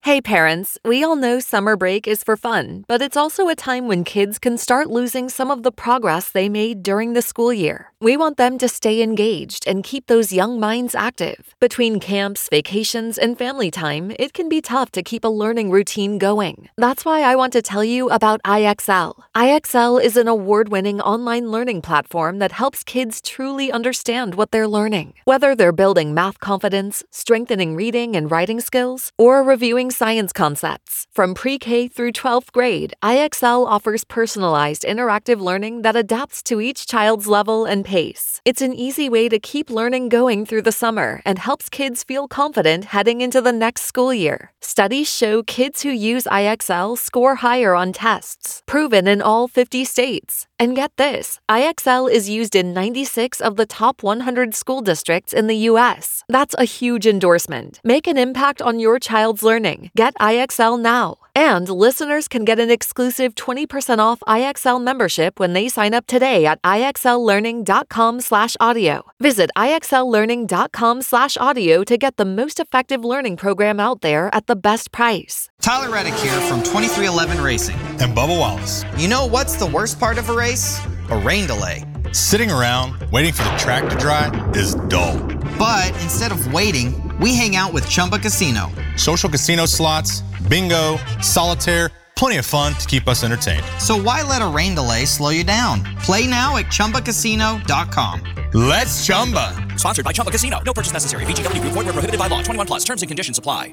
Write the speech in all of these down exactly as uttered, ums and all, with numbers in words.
Hey parents, we all know summer break is for fun, but it's also a time when kids can start losing some of the progress they made during the school year. We want them to stay engaged and keep those young minds active. Between camps, vacations, and family time, it can be tough to keep a learning routine going. That's why I want to tell you about I X L. I X L is an award-winning online learning platform that helps kids truly understand what they're learning. Whether they're building math confidence, strengthening reading and writing skills, or reviewing science concepts. From pre-K through twelfth grade, I X L offers personalized interactive learning that adapts to each child's level and pace. It's an easy way to keep learning going through the summer and helps kids feel confident heading into the next school year. Studies show kids who use I X L score higher on tests, proven in all fifty states. And get this, I X L is used in ninety-six of the top one hundred school districts in the U S. That's a huge endorsement. Make an impact on your child's learning. Get I X L now. And listeners can get an exclusive twenty percent off I X L membership when they sign up today at IXLlearning.com slash audio. Visit IXLlearning.com slash audio to get the most effective learning program out there at the best price. Tyler Reddick here from twenty-three eleven Racing. And Bubba Wallace. You know what's the worst part of a race? A rain delay. Sitting around waiting for the track to dry is dull. But instead of waiting, we hang out with Chumba Casino. Social casino slots, bingo, solitaire, plenty of fun to keep us entertained. So why let a rain delay slow you down? Play now at Chumba Casino dot com. Let's Chumba. Sponsored by Chumba Casino. No purchase necessary. V G W Group. Void where prohibited by law. twenty-one plus. Terms and conditions apply.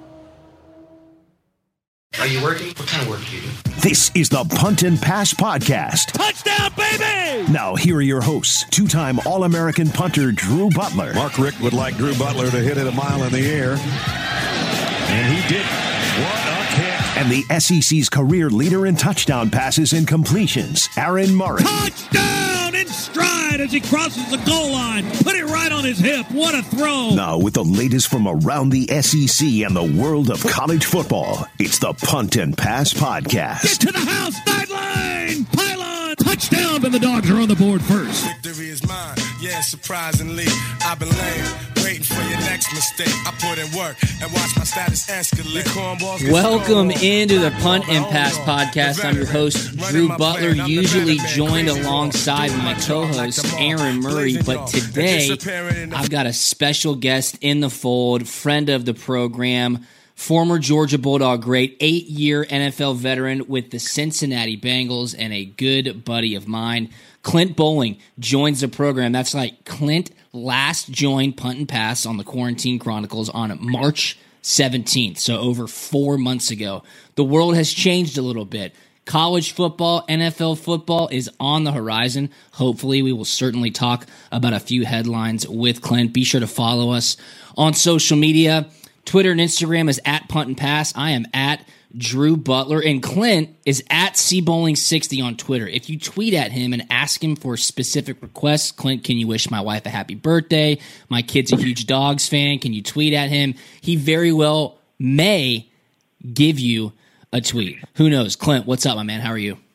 Are you working? What kind of work do you do? This is the Punt and Pass Podcast. Touchdown, baby! Now, here are your hosts, two-time All-American punter Drew Butler. Mark Richt would like Drew Butler to hit it a mile in the air. And he did. What a kick. And the S E C's career leader in touchdown passes and completions, Aaron Murray. Touchdown in stride as he crosses the goal line. Put it right on his hip. What a throw. Now, with the latest from around the S E C and the world of college football, it's the Punt and Pass Podcast. Get to the house, sideline, pylon, touchdown, and the Dogs are on the board first. Victory is mine, yeah, surprisingly. I've been laying, waiting for your next mistake. I put in work and watch my status escalate. Welcome into the Punt and Pass Podcast. I'm your host, Drew Butler, usually joined alongside my co-host, Aaron Murray, but today I've got a special guest in the fold, friend of the program, former Georgia Bulldog great, eight-year N F L veteran with the Cincinnati Bengals, and a good buddy of mine. Clint Boling joins the program. That's right, Clint last joined Punt and Pass on the Quarantine Chronicles on March seventeenth, so over four months ago. The world has changed a little bit. College football, N F L football is on the horizon. Hopefully, we will certainly talk about a few headlines with Clint. Be sure to follow us on social media. Twitter and Instagram is at Punt and Pass. I am at Drew Butler, and Clint is at C Bowling sixty on Twitter. If you tweet at him and ask him for specific requests, Clint, can you wish my wife a happy birthday? My kid's a huge Dogs fan. Can you tweet at him? He very well may give you a tweet. Who knows? Clint, what's up, my man? How are you?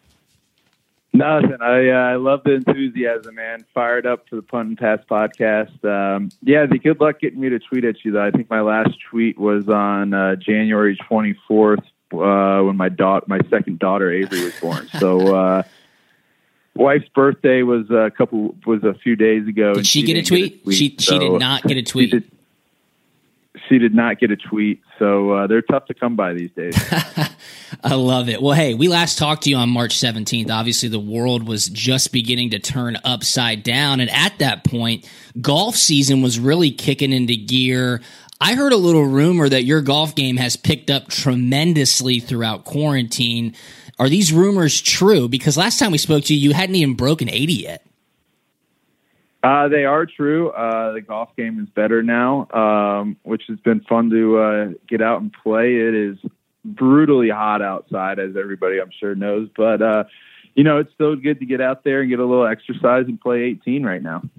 Nothing. I uh, I love the enthusiasm, man. Fired up for the Punt and Pass podcast. Um, yeah, the good luck getting me to tweet at you, though. I think my last tweet was on uh, January twenty-fourth uh, when my daughter, my second daughter, Avery, was born. So, uh, wife's birthday was a couple was a few days ago. Did she, she get, a tweet? get a tweet? She so she did not get a tweet. She did, she did not get a tweet. So uh, they're tough to come by these days. I love it. Well, hey, we last talked to you on March seventeenth. Obviously, the world was just beginning to turn upside down. And at that point, golf season was really kicking into gear. I heard a little rumor that your golf game has picked up tremendously throughout quarantine. Are these rumors true? Because last time we spoke to you, you hadn't even broken eighty yet. Uh, they are true. Uh, the golf game is better now, um, which has been fun to uh, get out and play. It is brutally hot outside, as everybody I'm sure knows. But, uh, you know, it's still good to get out there and get a little exercise and play eighteen right now.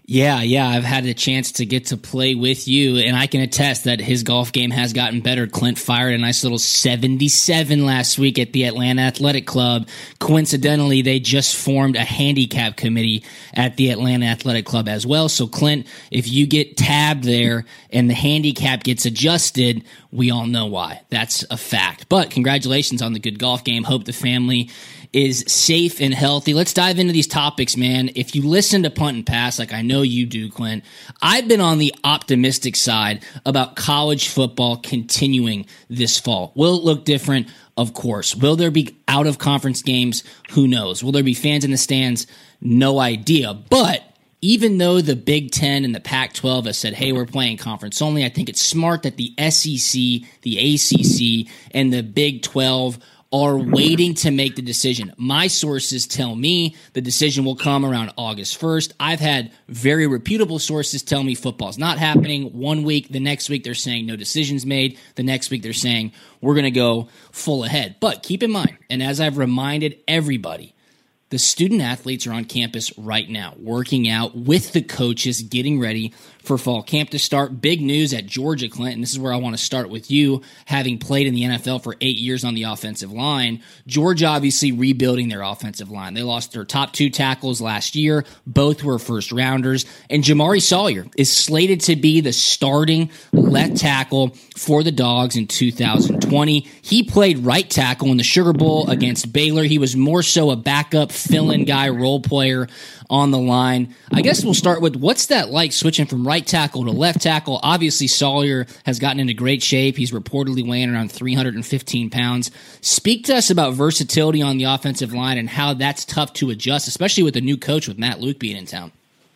Yeah, yeah, I've had a chance to get to play with you, and I can attest that his golf game has gotten better. Clint fired a nice little seventy-seven last week at the Atlanta Athletic Club. Coincidentally, they just formed a handicap committee at the Atlanta Athletic Club as well. So, Clint, if you get tabbed there and the handicap gets adjusted, we all know why. That's a fact. But congratulations on the good golf game. Hope the family is safe and healthy. Let's dive into these topics, man. If you listen to Punt and Pass, like I know you do, Clint, I've been on the optimistic side about college football continuing this fall. Will it look different? Of course. Will there be out-of-conference games? Who knows? Will there be fans in the stands? No idea. But even though the Big Ten and the Pac twelve has said, hey, we're playing conference only, I think it's smart that the S E C, the A C C, and the Big twelve are waiting to make the decision. My sources tell me the decision will come around August first. I've had very reputable sources tell me football's not happening. One week, the next week they're saying no decisions made. The next week they're saying we're going to go full ahead. But keep in mind, and as I've reminded everybody, the student athletes are on campus right now, working out with the coaches, getting ready for fall camp to start. Big news at Georgia, Clint, and this is where I want to start with you, having played in the N F L for eight years on the offensive line. Georgia obviously rebuilding their offensive line. They lost their top two tackles last year. Both were first rounders. And Jamari Sawyer is slated to be the starting left tackle for the Dogs in two thousand twenty. He played right tackle in the Sugar Bowl against Baylor. He was more so a backup fill-in guy, role player on the line. I guess we'll start with, what's that like switching from right tackle to left tackle? Obviously, Sawyer has gotten into great shape. He's reportedly weighing around three hundred fifteen pounds. Speak to us about versatility on the offensive line and how that's tough to adjust, especially with a new coach, with Matt Luke being in town.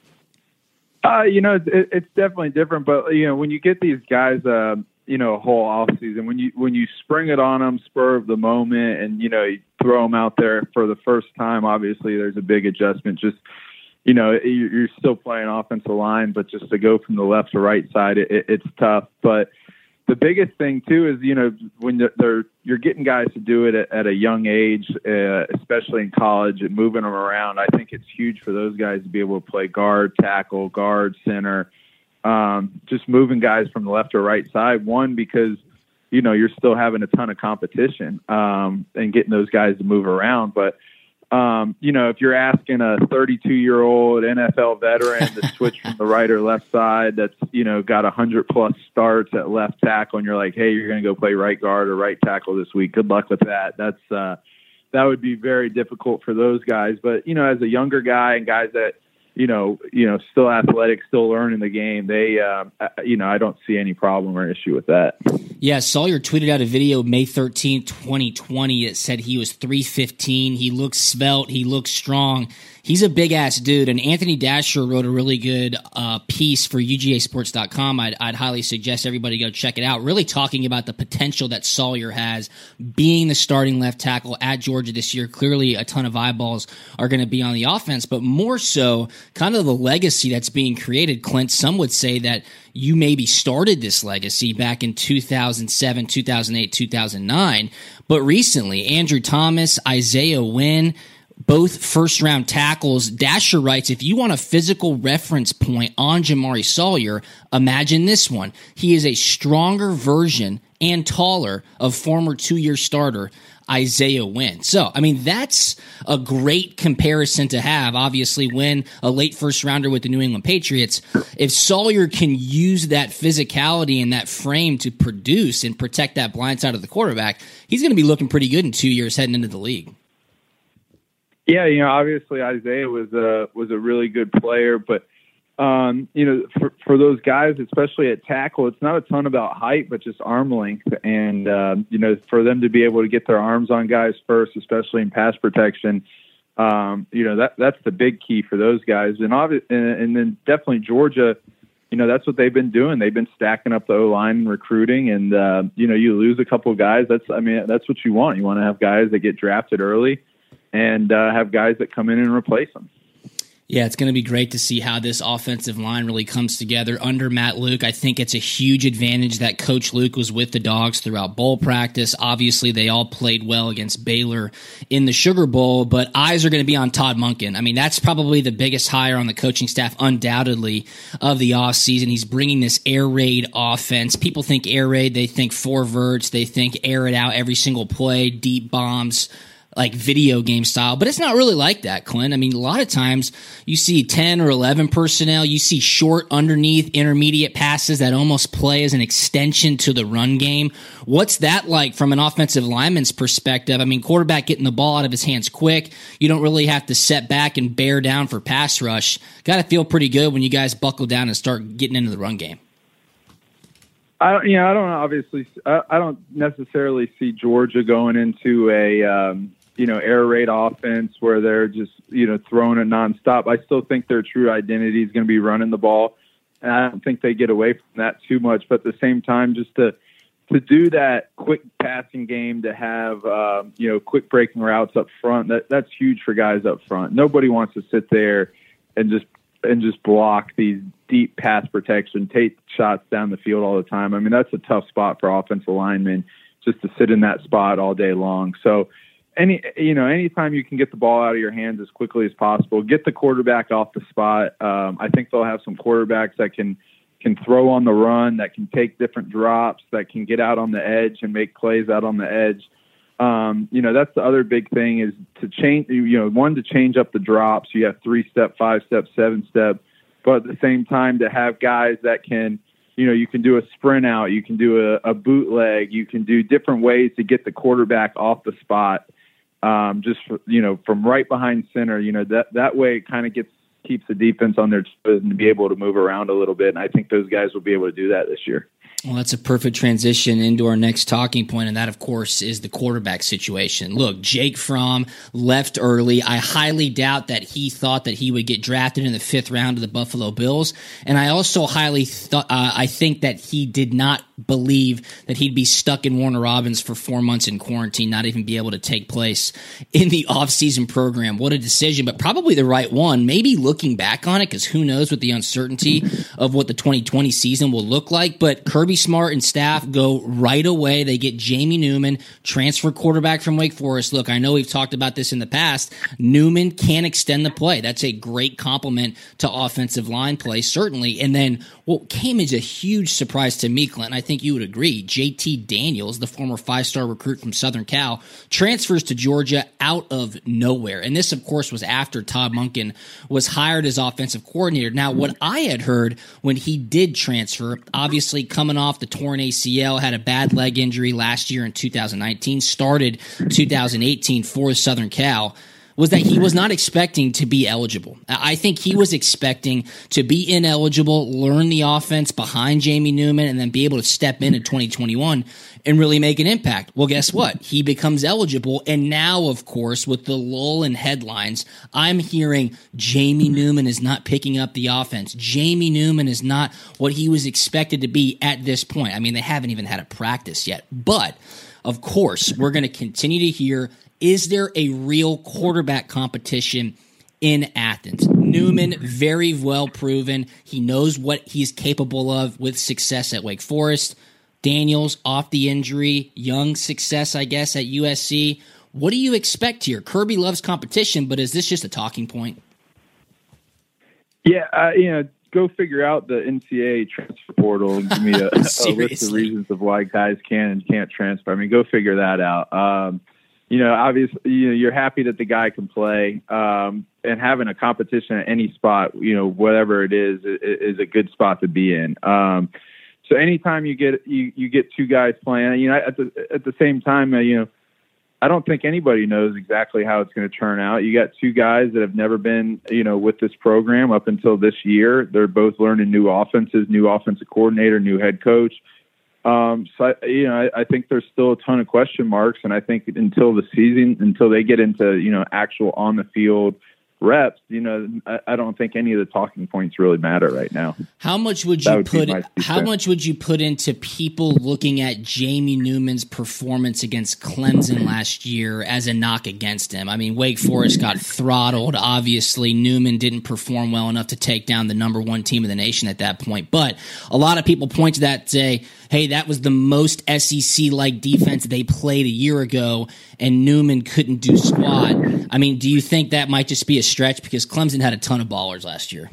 Uh, you know, it, it's definitely different, but you know, when you get these guys, uh, you know, a whole off season, when you when you spring it on them, spur of the moment, and you know, you throw them out there for the first time, obviously there's a big adjustment. Just, you know, you're still playing offensive line, but just to go from the left to right side, it, it's tough. But the biggest thing too is, you know, when they're you're getting guys to do it at, at a young age, uh, especially in college, and moving them around. I think it's huge for those guys to be able to play guard, tackle, guard, center. Um, just moving guys from the left or right side. One, because, you know, you're still having a ton of competition um, and getting those guys to move around. But, um, you know, if you're asking a thirty-two-year-old N F L veteran to switch from the right or left side that's, you know, got one hundred plus starts at left tackle, and you're like, hey, you're going to go play right guard or right tackle this week, good luck with that. That's uh, that would be very difficult for those guys. But, you know, as a younger guy and guys that, you know, you know, still athletic, still learning the game, they, uh, you know, I don't see any problem or issue with that. Yeah, Sawyer tweeted out a video May thirteenth, twenty twenty. It said he was three fifteen. He looks svelte. He looks strong. He's a big-ass dude, and Anthony Dasher wrote a really good uh, piece for U G A sports dot com. I'd, I'd highly suggest everybody go check it out, really talking about the potential that Sawyer has being the starting left tackle at Georgia this year. Clearly, a ton of eyeballs are going to be on the offense, but more so kind of the legacy that's being created. Clint, some would say that you maybe started this legacy back in two thousand seven, two thousand eight, two thousand nine, but recently, Andrew Thomas, Isaiah Wynn, both first-round tackles. Dasher writes, if you want a physical reference point on Jamari Sawyer, imagine this one. He is a stronger version and taller of former two-year starter Isaiah Wynn. So, I mean, that's a great comparison to have. Obviously, Wynn, a late first-rounder with the New England Patriots. If Sawyer can use that physicality and that frame to produce and protect that blind side of the quarterback, he's going to be looking pretty good in two years heading into the league. Yeah, you know, obviously Isaiah was a was a really good player, but um, you know, for for those guys, especially at tackle, it's not a ton about height, but just arm length, and uh, you know, for them to be able to get their arms on guys first, especially in pass protection, um, you know, that that's the big key for those guys, and obvi- and, and then definitely Georgia. You know, that's what they've been doing. They've been stacking up the O-line and recruiting, and uh, you know, you lose a couple of guys. That's I mean, that's what you want. You want to have guys that get drafted early and uh, have guys that come in and replace them. Yeah, it's going to be great to see how this offensive line really comes together under Matt Luke. I think it's a huge advantage that Coach Luke was with the Dogs throughout bowl practice. Obviously, they all played well against Baylor in the Sugar Bowl, but eyes are going to be on Todd Monken. I mean, that's probably the biggest hire on the coaching staff, undoubtedly, of the offseason. He's bringing this air raid offense. People think air raid, they think four verts, they think air it out every single play, deep bombs, like video game style, but it's not really like that, Clint. I mean, a lot of times you see ten or eleven personnel, you see short underneath intermediate passes that almost play as an extension to the run game. What's that like from an offensive lineman's perspective? I mean, quarterback getting the ball out of his hands quick. You don't really have to set back and bear down for pass rush. Got to feel pretty good when you guys buckle down and start getting into the run game. I, you know, I don't obviously, I, I don't necessarily see Georgia going into a, um, you know, air raid offense where they're just, you know, throwing it nonstop. I still think their true identity is going to be running the ball. And I don't think they get away from that too much. But at the same time, just to, to do that quick passing game, to have, um, you know, quick breaking routes up front, that that's huge for guys up front. Nobody wants to sit there and just, and just block these deep pass protection, take shots down the field all the time. I mean, that's a tough spot for offensive linemen, just to sit in that spot all day long. So, Any, you know, anytime you can get the ball out of your hands as quickly as possible, get the quarterback off the spot. Um, I think they'll have some quarterbacks that can, can throw on the run, that can take different drops, that can get out on the edge and make plays out on the edge. Um, you know, that's the other big thing is to change, you know, one, to change up the drops. You have three step, five step, seven step, but at the same time to have guys that can, you know, you can do a sprint out, you can do a, a bootleg, you can do different ways to get the quarterback off the spot. Um, just, for, you know, from right behind center, you know, that, that way it kind of gets, keeps the defense on their toes and to be able to move around a little bit. And I think those guys will be able to do that this year. Well, that's a perfect transition into our next talking point, and that, of course, is the quarterback situation. Look, Jake Fromm left early. I highly doubt that he thought that he would get drafted in the fifth round of the Buffalo Bills, and I also highly thought, uh, I think that he did not believe that he'd be stuck in Warner Robins for four months in quarantine, not even be able to take place in the offseason program. What a decision, but probably the right one. Maybe looking back on it, because who knows with the uncertainty of what the twenty twenty season will look like, but Kirby Smart and staff go right away. They get Jamie Newman, transfer quarterback from Wake Forest. Look, I know we've talked about this in the past. Newman can extend the play. That's a great compliment to offensive line play, certainly. And then what came as a huge surprise to me, Clint, I think you would agree, J T Daniels, the former five-star recruit from Southern Cal, transfers to Georgia out of nowhere. And this, of course, was after Todd Monken was hired as offensive coordinator. Now, what I had heard when he did transfer, obviously coming off the torn A C L, had a bad leg injury last year in two thousand nineteen, started two thousand eighteen for Southern Cal, was that he was not expecting to be eligible. I think he was expecting to be ineligible, learn the offense behind Jamie Newman, and then be able to step in in twenty twenty-one and really make an impact. Well, guess what? He becomes eligible, and now, of course, with the lull in headlines, I'm hearing Jamie Newman is not picking up the offense. Jamie Newman is not what he was expected to be at this point. I mean, they haven't even had a practice yet. But, of course, we're going to continue to hear, is there a real quarterback competition in Athens? Newman, very well proven. He knows what he's capable of with success at Wake Forest. Daniels, off the injury, young success, I guess, at U S C. What do you expect here? Kirby loves competition, but is this just a talking point? Yeah, uh, you know, go figure out the N C A A transfer portal and give me a, a list of reasons of why guys can and can't transfer. I mean, go figure that out. Um, you know, obviously, you know, you're happy that the guy can play, um, and having a competition at any spot, you know, whatever it is, is a good spot to be in. Um, so anytime you get you, you get two guys playing, you know, at the at the same time, uh, you know, I don't think anybody knows exactly how it's going to turn out. You got two guys that have never been, you know, with this program up until this year. They're both learning new offenses, new offensive coordinator, new head coach. Um, so, I, you know, I, I think there's still a ton of question marks. And I think until the season, until they get into, you know, actual on the field reps, you know, I, I don't think any of the talking points really matter right now. How much would you would put how much would you put into people looking at Jamie Newman's performance against Clemson last year as a knock against him? I mean, Wake Forest got throttled. Obviously, Newman didn't perform well enough to take down the number one team in the nation at that point. But a lot of people point to that and say, hey, that was the most S E C-like defense they played a year ago, and Newman couldn't do squat. I mean, do you think that might just be a stretch because Clemson had a ton of ballers last year?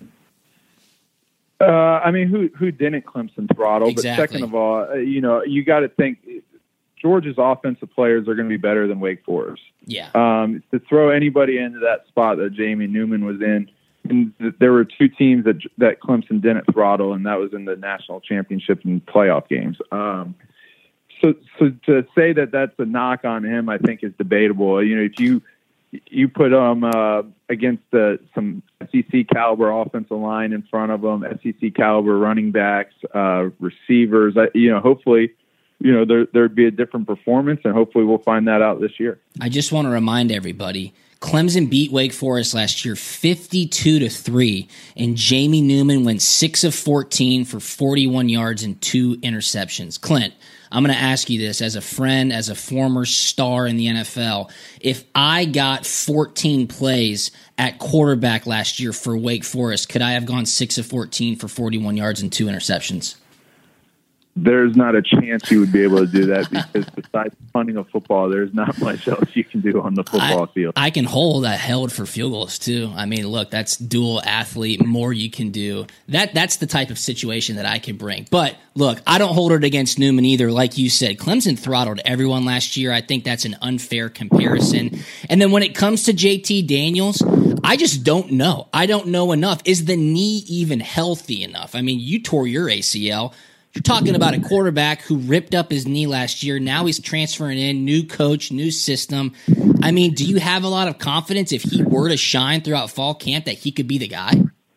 Uh, I mean, who who didn't Clemson throttle? Exactly. But second of all, uh, you know, you got to think Georgia's offensive players are going to be better than Wake Forest. Yeah. Um, to throw anybody into that spot that Jamie Newman was in, and th- there were two teams that that Clemson didn't throttle, and that was in the national championship and playoff games. Um, so, so to say that that's a knock on him, I think is debatable. You know, if you you put him uh, against uh, some S E C caliber offensive line in front of him, S E C caliber running backs, uh, receivers, I, you know, hopefully, you know, there there'd be a different performance, and hopefully we'll find that out this year. I just want to remind everybody, Clemson beat Wake Forest last year fifty-two to three, and Jamie Newman went six of fourteen for forty-one yards and two interceptions. Clint, I'm going to ask you this as a friend, as a former star in the N F L. If I got fourteen plays at quarterback last year for Wake Forest, could I have gone six of fourteen for forty-one yards and two interceptions? There's not a chance you would be able to do that because besides punting a football, there's not much else you can do on the football I, field. I can hold. I held for field goals too. I mean, look, that's dual athlete. More you can do. That that's the type of situation that I can bring. But look, I don't hold it against Newman either. Like you said, Clemson throttled everyone last year. I think that's an unfair comparison. And then when it comes to J T Daniels, I just don't know. I don't know enough. Is the knee even healthy enough? I mean, you tore your A C L. You're talking about a quarterback who ripped up his knee last year. Now he's transferring in, new coach, new system. I mean, do you have a lot of confidence if he were to shine throughout fall camp that he could be the guy?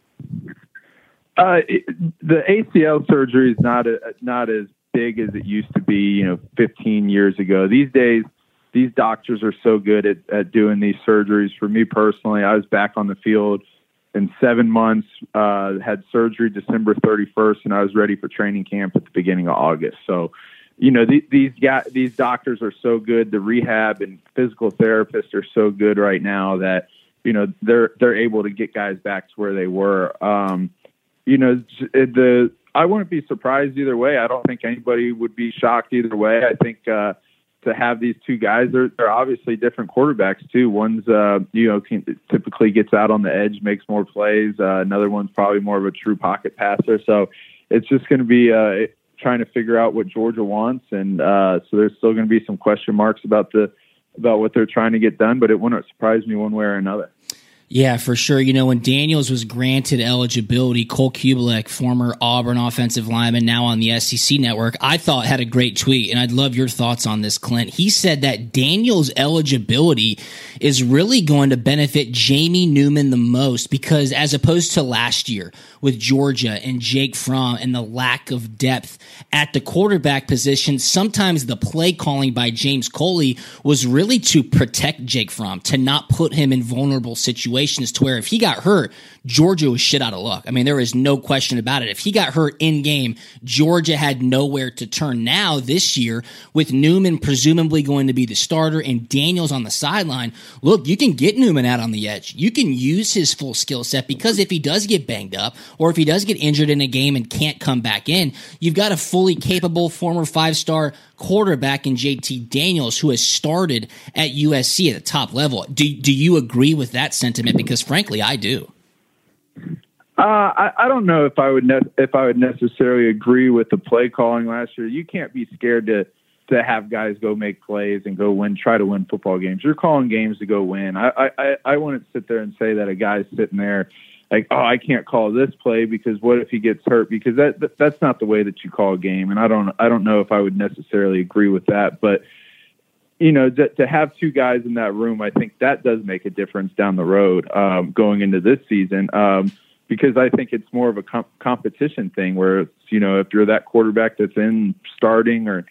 Uh, it, the A C L surgery is not a, not as big as it used to be, you know, fifteen years ago. These days, these doctors are so good at, at doing these surgeries. For me personally, I was back on the field in seven months, uh, had surgery December thirty-first, and I was ready for training camp at the beginning of August. So, you know, the, these guys, these doctors are so good. The rehab and physical therapists are so good right now that, you know, they're they're able to get guys back to where they were. Um, you know, the I wouldn't be surprised either way. I don't think anybody would be shocked either way. I think uh, to have these two guys, they're, they're obviously different quarterbacks too. One's, uh, you know, can, typically gets out on the edge, makes more plays. Uh, another one's probably more of a true pocket passer. So it's just going to be uh, trying to figure out what Georgia wants. And uh, so there's still going to be some question marks about the, about what they're trying to get done, but it wouldn't surprise me one way or another. Yeah, for sure. You know, when Daniels was granted eligibility, Cole Kubelek, former Auburn offensive lineman, now on the S E C network, I thought had a great tweet, and I'd love your thoughts on this, Clint. He said that Daniels' eligibility is really going to benefit Jamie Newman the most because as opposed to last year with Georgia and Jake Fromm and the lack of depth at the quarterback position, sometimes the play calling by James Coley was really to protect Jake Fromm, to not put him in vulnerable situations to where if he got hurt, Georgia was shit out of luck. I mean, there is no question about it. If he got hurt in game, Georgia had nowhere to turn. Now, this year, with Newman presumably going to be the starter and Daniels on the sideline, look, you can get Newman out on the edge. You can use his full skill set because if he does get banged up or if he does get injured in a game and can't come back in, you've got a fully capable former five-star quarterback in J T Daniels who has started at U S C at the top level. Do, do you agree with that sentiment? Because frankly, I do. Uh, I, I don't know if I would ne- if I would necessarily agree with the play calling last year. You can't be scared to to have guys go make plays and go win, try to win football games. You're calling games to go win. I I, I wouldn't sit there and say that a guy's sitting there like, oh, I can't call this play because what if he gets hurt? Because that, that that's not the way that you call a game. And I don't I don't know if I would necessarily agree with that, but. You know, to, to have two guys in that room, I think that does make a difference down the road um, going into this season um, because I think it's more of a comp- competition thing where, it's, you know, if you're that quarterback that's in starting or, you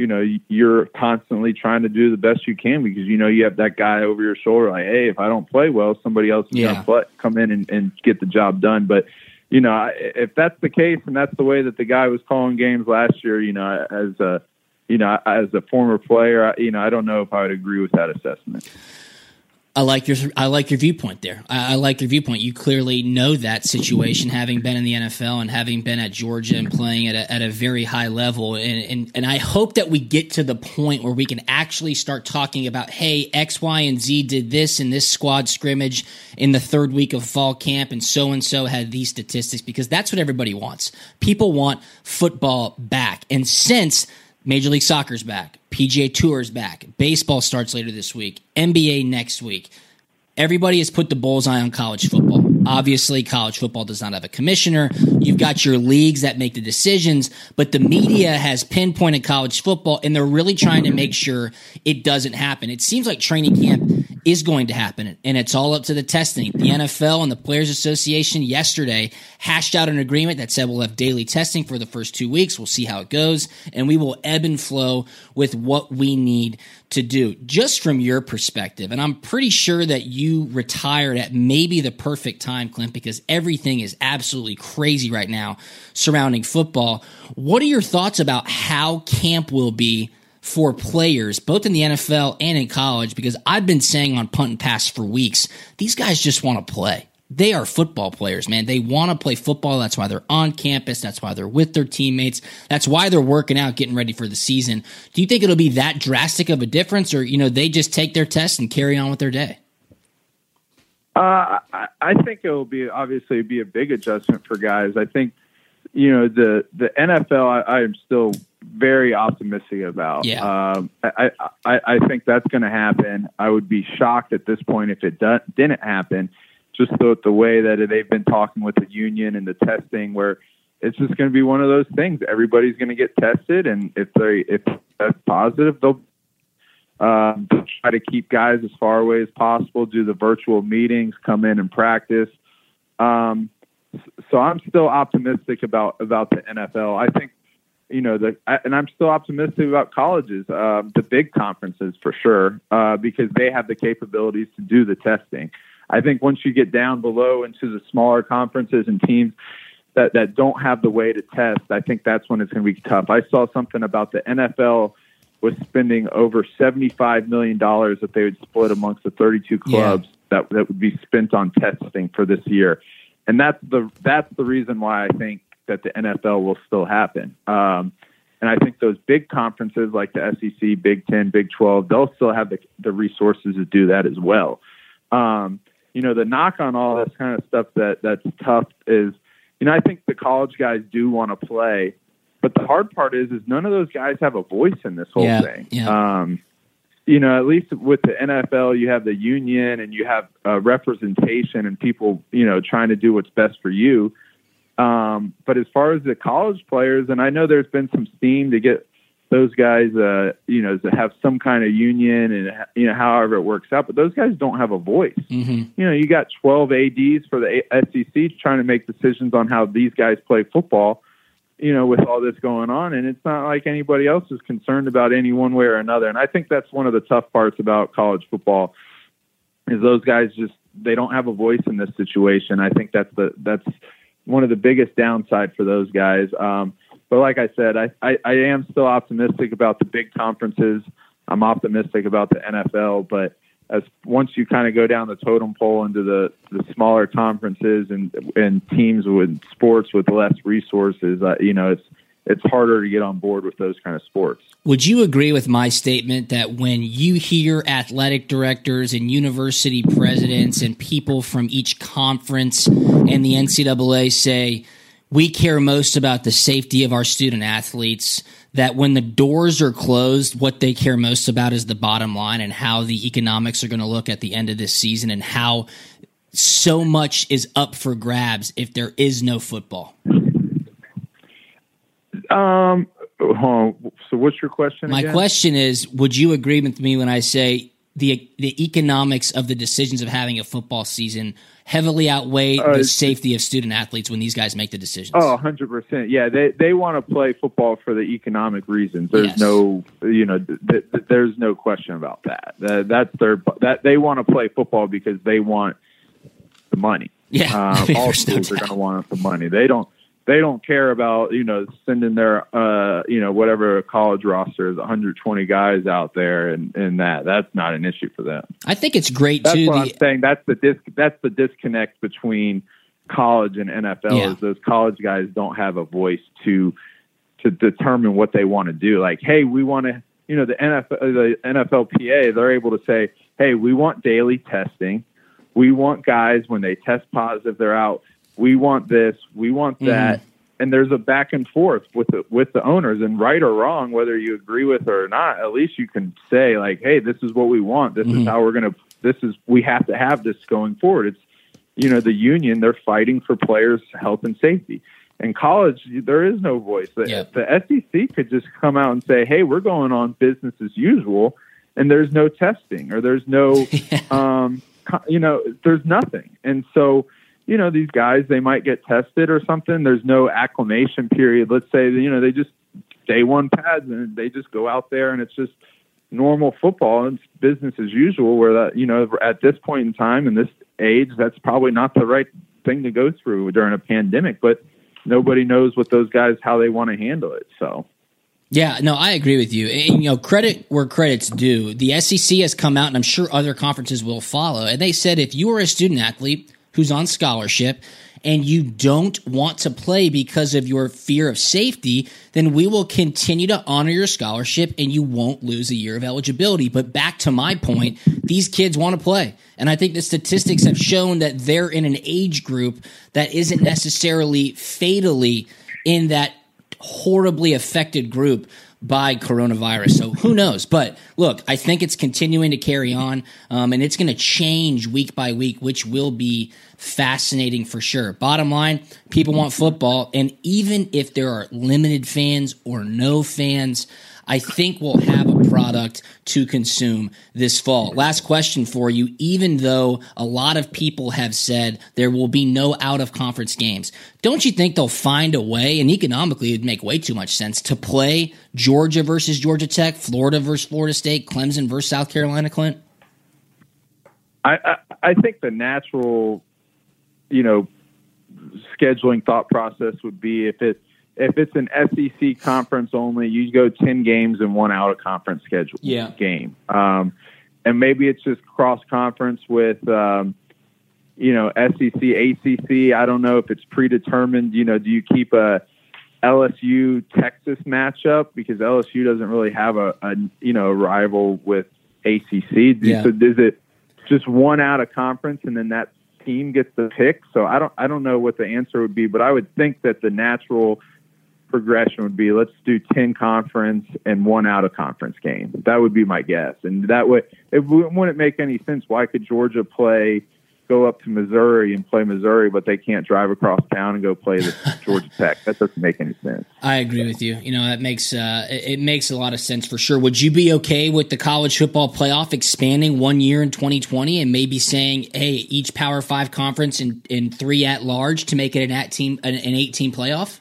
you know, you're constantly trying to do the best you can because, you know, you have that guy over your shoulder like, hey, if I don't play well, somebody else is yeah. going to play, come in and, and get the job done. But, you know, if that's the case and that's the way that the guy was calling games last year, you know, as a, you know, as a former player, you know, I don't know if I would agree with that assessment. I like your I like your viewpoint there. I, I like your viewpoint. You clearly know that situation, having been in the N F L and having been at Georgia and playing at a, at a very high level. And, and and I hope that we get to the point where we can actually start talking about, hey, X, Y, and Z did this in this squad scrimmage in the third week of fall camp, and so and so had these statistics, because that's what everybody wants. People want football back, and since Major League Soccer's back, P G A Tour's back, baseball starts later this week, N B A next week. Everybody has put the bullseye on college football. Obviously, college football does not have a commissioner. You've got your leagues that make the decisions, but the media has pinpointed college football, and they're really trying to make sure it doesn't happen. It seems like training camp is going to happen, and it's all up to the testing. The N F L and the Players Association yesterday hashed out an agreement that said we'll have daily testing for the first two weeks. We'll see how it goes, and we will ebb and flow with what we need to do. Just from your perspective, and I'm pretty sure that you retired at maybe the perfect time, Clint, because everything is absolutely crazy right now surrounding football. What are your thoughts about how camp will be for players, both in the N F L and in college? Because I've been saying on Punt and Pass for weeks, these guys just want to play. They are football players, man. They want to play football. That's why they're on campus. That's why they're with their teammates. That's why they're working out, getting ready for the season. Do you think it'll be that drastic of a difference, or, you know, they just take their test and carry on with their day? Uh, I, I think it will be obviously be a big adjustment for guys. I think, you know, the, the N F L, I, I am still very optimistic about. Yeah. Um, I, I, I think that's going to happen. I would be shocked at this point if it do, didn't happen, just the, the way that they've been talking with the union and the testing, where it's just going to be one of those things. Everybody's going to get tested, and if they if that's positive, they'll um, try to keep guys as far away as possible, do the virtual meetings, come in and practice. Um, so I'm still optimistic about about the N F L. I think, you know, the and I'm still optimistic about colleges, um, the big conferences for sure, uh, because they have the capabilities to do the testing. I think once you get down below into the smaller conferences and teams that, that don't have the way to test, I think that's when it's going to be tough. I saw something about the N F L was spending over seventy-five million dollars that they would split amongst the thirty-two clubs yeah. that, that would be spent on testing for this year. And that's the, that's the reason why I think that the N F L will still happen. Um, and I think those big conferences like the S E C, Big Ten, Big twelve, they'll still have the, the resources to do that as well. Um, You know, the knock on all this kind of stuff that that's tough is, you know, I think the college guys do want to play, but the hard part is, is none of those guys have a voice in this whole yeah, thing. Yeah. Um, you know, at least with the N F L, you have the union and you have uh, representation and people, you know, trying to do what's best for you. Um, but as far as the college players, and I know there's been some steam to get those guys, uh, you know, to have some kind of union and, you know, however it works out. But those guys don't have a voice. Mm-hmm. You know, you got twelve A Ds for the S E C trying to make decisions on how these guys play football, you know, with all this going on. And it's not like anybody else is concerned about any one way or another. And I think that's one of the tough parts about college football is those guys just, they don't have a voice in this situation. I think that's the, that's one of the biggest downside for those guys. Um, But like I said, I, I, I am still optimistic about the big conferences. I'm optimistic about the N F L, but as once you kind of go down the totem pole into the, the smaller conferences and and teams with sports with less resources, uh, you know, it's it's harder to get on board with those kind of sports. Would you agree with my statement that when you hear athletic directors and university presidents and people from each conference and the N C double A say, we care most about the safety of our student athletes, that when the doors are closed, what they care most about is the bottom line and how the economics are going to look at the end of this season and how so much is up for grabs if there is no football? Um, so what's your question My again? question is, would you agree with me when I say the the economics of the decisions of having a football season heavily outweigh Uh, the safety of student athletes when these guys make the decisions? Oh, one hundred percent. Yeah, they they want to play football for the economic reasons. There's Yes. no, you know, th- th- there's no question about that. Uh, that's their that they want to play football because they want the money. Yeah, um, I mean, all there's no schools are doubt. going to want the money. They don't. They don't care about, you know, sending their, uh, you know, whatever college roster is, one hundred twenty guys out there, and, and that that's not an issue for them. I think it's great That's too. what the, I'm saying. That's the dis- That's the disconnect between college and N F L. Yeah. Is those college guys don't have a voice to to determine what they want to do. Like, hey, we want to, you know, the N F L, the N F L P A, they're able to say, hey, we want daily testing. We want guys when they test positive, they're out. We want this. We want that. Mhm. And there's a back and forth with the, with the owners, and right or wrong, whether you agree with it or not, at least you can say like, hey, this is what we want. This Mhm. is how we're going to, this is, we have to have this going forward. It's, you know, the union, they're fighting for players' health and safety. In college, there is no voice. The, Yep. the S E C could just come out and say, hey, we're going on business as usual, and there's no testing or there's no, um, co- you know, there's nothing. And so, you know, these guys, they might get tested or something. There's no acclimation period. Let's say, you know, they just day one pads and they just go out there and it's just normal football and it's business as usual, where that, you know, at this point in time and this age, that's probably not the right thing to go through during a pandemic, but nobody knows what those guys, how they want to handle it. So. Yeah, no, I agree with you. And, you know, credit where credit's due. The S E C has come out, and I'm sure other conferences will follow. And they said if you are a student athlete who's on scholarship and you don't want to play because of your fear of safety, then we will continue to honor your scholarship and you won't lose a year of eligibility. But back to my point, these kids want to play. And I think the statistics have shown that they're in an age group that isn't necessarily fatally in that horribly affected group by coronavirus. So who knows? But look, I think it's continuing to carry on, um, and it's going to change week by week, which will be fascinating for sure. Bottom line, people want football, and even if there are limited fans or no fans, I think we'll have a product to consume this fall. Last question for you. Even though a lot of people have said there will be no out-of-conference games, don't you think they'll find a way, and economically it would make way too much sense, to play Georgia versus Georgia Tech, Florida versus Florida State, Clemson versus South Carolina, Clint? I, I, I think the natural, you know, scheduling thought process would be if it if it's an S E C conference only, you go ten games and one out of conference schedule Yeah. game, um, and maybe it's just cross conference with, um, you know, S E C, A C C. I don't know if it's predetermined. You know, do you keep a L S U Texas matchup because L S U doesn't really have a, a you know a rival with A C C? Yeah. So is it just one out of conference and then that team gets the pick? So I don't I don't know what the answer would be, but I would think that the natural progression would be let's do ten conference and one out of conference game. That would be my guess. And that way it wouldn't make any sense. Why could Georgia play go up to Missouri and play Missouri, but they can't drive across town and go play the Georgia Tech? That doesn't make any sense. I agree with you. You know, that makes uh, it, it makes a lot of sense for sure. Would you be okay with the college football playoff expanding one year in twenty twenty and maybe saying, hey, each Power Five conference and, and three at large to make it an at team an, an eight team playoff?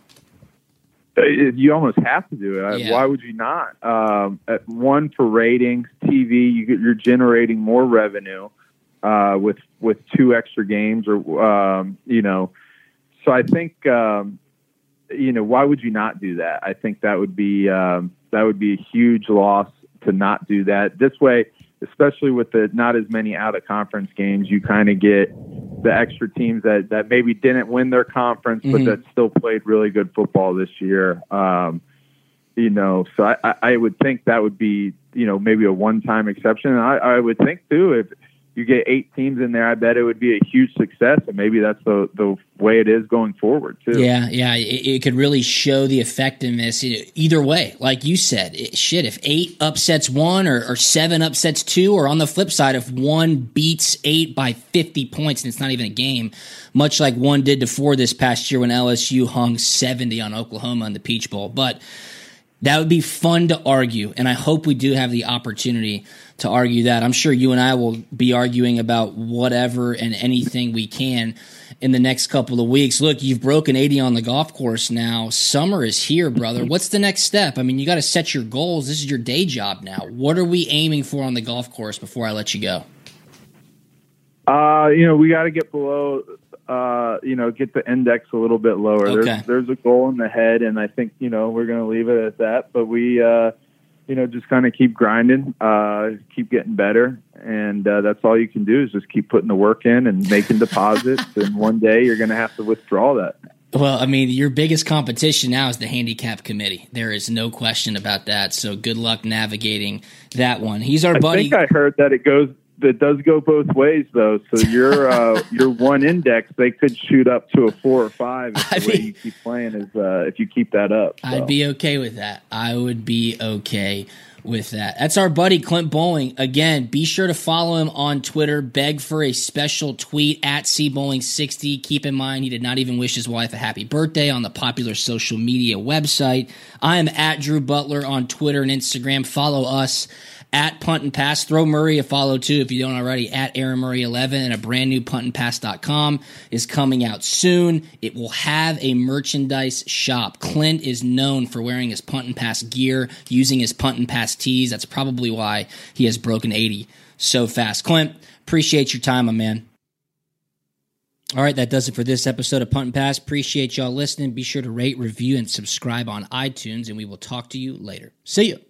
You almost have to do it. Yeah. Why would you not? Um, at one, for ratings, T V, you get, you're generating more revenue uh, with with two extra games, or um, you know. So I think um, you know, why would you not do that? I think that would be um, that would be a huge loss to not do that. This way, especially with the not as many out of conference games, you kind of get the extra teams that, that maybe didn't win their conference, but Mhm. that still played really good football this year. Um, you know, so I, I, I would think that would be, you know, maybe a one-time exception. And I, I would think too, if you get eight teams in there, I bet it would be a huge success. And maybe that's the, the way it is going forward too. Yeah, yeah, it, it could really show the effectiveness either way. Like you said, it, shit, if eight upsets one or, or seven upsets two, or on the flip side, if one beats eight by fifty points and it's not even a game, much like one did to four this past year when L S U hung seventy on Oklahoma in the Peach Bowl. But That would be fun to argue, and I hope we do have the opportunity to argue that. I'm sure you and I will be arguing about whatever and anything we can in the next couple of weeks. Look, you've broken eighty on the golf course now. Summer is here, brother. What's the next step? I mean, you got to set your goals. This is your day job now. What are we aiming for on the golf course before I let you go? Uh, you know, we got to get below, uh, you know, get the index a little bit lower. Okay. There's, there's a goal in the head, and I think, you know, we're going to leave it at that. But we, uh, you know, just kind of keep grinding, uh, keep getting better. And uh, that's all you can do is just keep putting the work in and making deposits. And one day you're going to have to withdraw that. Well, I mean, your biggest competition now is the handicap committee. There is no question about that. So good luck navigating that one. He's our I buddy. I think I heard that it goes, that does go both ways though. So your, uh, your one index, they could shoot up to a four or five if the I way mean, you keep playing is, uh, if you keep that up. So. I'd be okay with that. I would be okay with that. That's our buddy Clint Bowling. Again, be sure to follow him on Twitter. Beg for a special tweet at C Bowling sixty. Keep in mind, he did not even wish his wife a happy birthday on the popular social media website. I am at Drew Butler on Twitter and Instagram. Follow us at Punt and Pass. Throw Murray a follow too if you don't already, at Aaron Murray eleven, and a brand new punt and pass dot com is coming out soon. It will have a merchandise shop. Clint is known for wearing his Punt and Pass gear, using his Punt and Pass tees. That's probably why he has broken eighty so fast. Clint, appreciate your time, my man. All right, that does it for this episode of Punt and Pass. Appreciate y'all listening. Be sure to rate, review, and subscribe on iTunes, and we will talk to you later. See you.